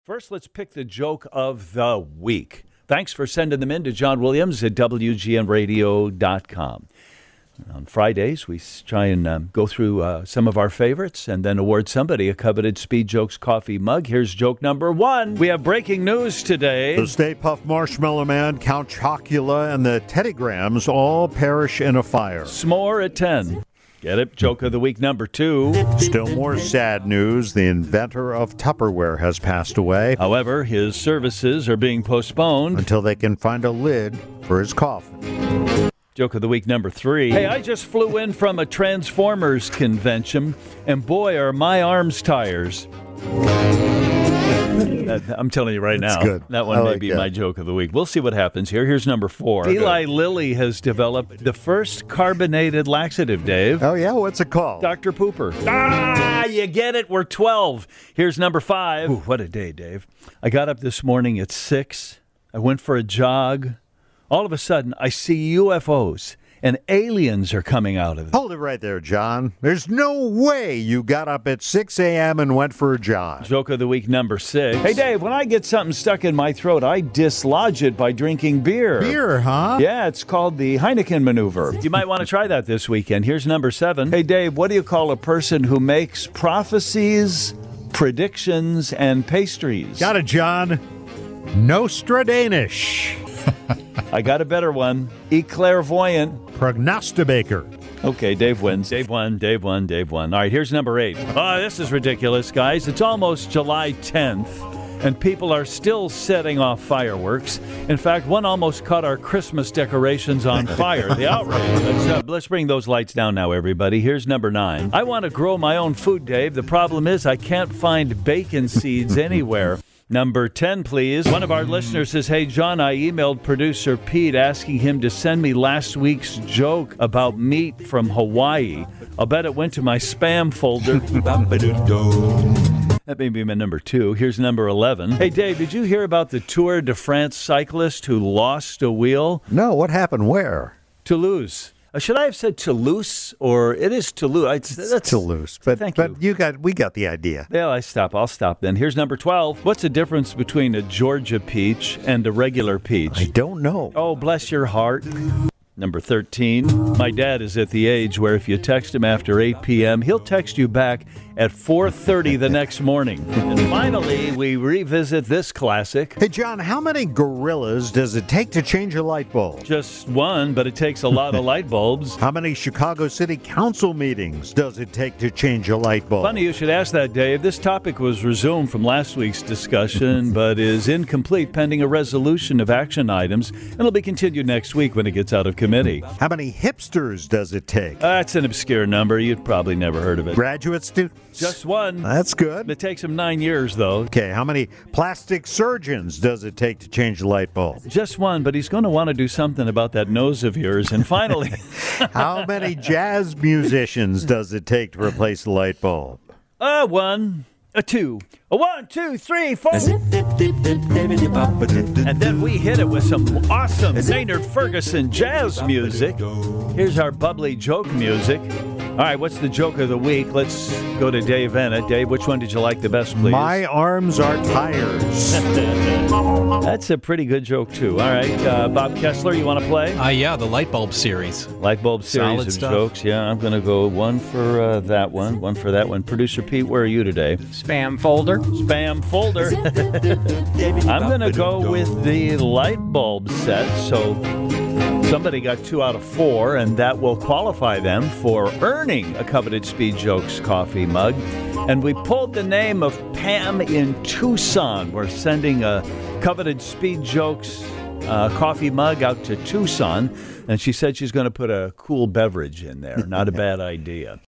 First, let's pick the joke of the week. Thanks for sending them in to John Williams at WGNradio.com. On Fridays, we try and go through some of our favorites and then award somebody a coveted Speed Jokes coffee mug. Here's joke number one. We have breaking news today. The Stay Puft Marshmallow Man, Count Chocula, and the Teddy Grahams all perish in a fire. S'more at 10. Get it? Joke of the week number two. Still more sad news. The inventor of Tupperware has passed away. However, his services are being postponed Until they can find a lid for his coffin. Joke of the week number three. Hey, I just flew in from a Transformers convention, and boy, are my arms tires. I'm telling you right now, good. That one may be my joke of the week. We'll see what happens here. Here's number four. Eli Lilly has developed the first carbonated laxative, Dave. Oh, yeah? What's it called? Dr. Pooper. You get it. We're 12. Here's number five. Ooh, what a day, Dave. I got up this morning at 6. I went for a jog. All of a sudden, I see UFOs, and aliens are coming out of it. Hold it right there, John. There's no way you got up at 6 a.m. and went for a jog. Joke of the week number 6. Hey, Dave, when I get something stuck in my throat, I dislodge it by drinking beer. Beer, huh? Yeah, it's called the Heineken maneuver. You might want to try that this weekend. Here's number 7. Hey, Dave, what do you call a person who makes prophecies, predictions, and pastries? Got it, John. Nostradanish. I got a better one. Eclairvoyant. Prognosticator. Okay, Dave wins. Dave won. All right, here's number 8. Oh, this is ridiculous, guys. It's almost July 10th, and people are still setting off fireworks. In fact, one almost caught our Christmas decorations on fire. The outrage. Let's bring those lights down now, everybody. Here's number 9. I want to grow my own food, Dave. The problem is I can't find bacon seeds anywhere. Number 10, please. One of our listeners says, hey, John, I emailed producer Pete asking him to send me last week's joke about meat from Hawaii. I'll bet it went to my spam folder. That may be my number 2. Here's number 11. Hey, Dave, did you hear about the Tour de France cyclist who lost a wheel? No, what happened where? Toulouse. Should I have said Toulouse, or it is Toulouse? That's Toulouse, but we got the idea. Yeah, I'll stop then. Here's number 12. What's the difference between a Georgia peach and a regular peach? I don't know. Oh, bless your heart. Number 13. My dad is at the age where if you text him after 8 p.m., he'll text you back at 4:30 the next morning. And finally, we revisit this classic. Hey, John, how many gorillas does it take to change a light bulb? Just one, but it takes a lot of light bulbs. How many Chicago City Council meetings does it take to change a light bulb? Funny you should ask that, Dave. This topic was resumed from last week's discussion, but is incomplete pending a resolution of action items, and it'll be continued next week when it gets out of committee. How many hipsters does it take? That's an obscure number. You'd probably never heard of it. Graduate students? Just one. That's good. It takes them 9 years, though. Okay, how many plastic surgeons does it take to change the light bulb? Just one, but he's going to want to do something about that nose of yours. And finally... How many jazz musicians does it take to replace the light bulb? 1, 2, 1, 2, 3, 4. And then we hit it with some awesome Maynard Ferguson jazz music. Here's our bubbly joke music. All right, what's the joke of the week? Let's go to Dave Ennett. Dave, which one did you like the best, please? My arms are tires. That's a pretty good joke, too. All right, Bob Kessler, you want to play? Yeah, the Light Bulb series. Light Bulb series Solid of stuff. jokes. Yeah, I'm going to go one for that one for that one. Producer Pete, where are you today? Spam folder. Spam folder. I'm going to go with the light bulb set, so somebody got 2 out of 4, and that will qualify them for earning a coveted Speed Jokes coffee mug. And we pulled the name of Pam in Tucson. We're sending a coveted Speed Jokes coffee mug out to Tucson, and she said she's going to put a cool beverage in there. Not a bad idea.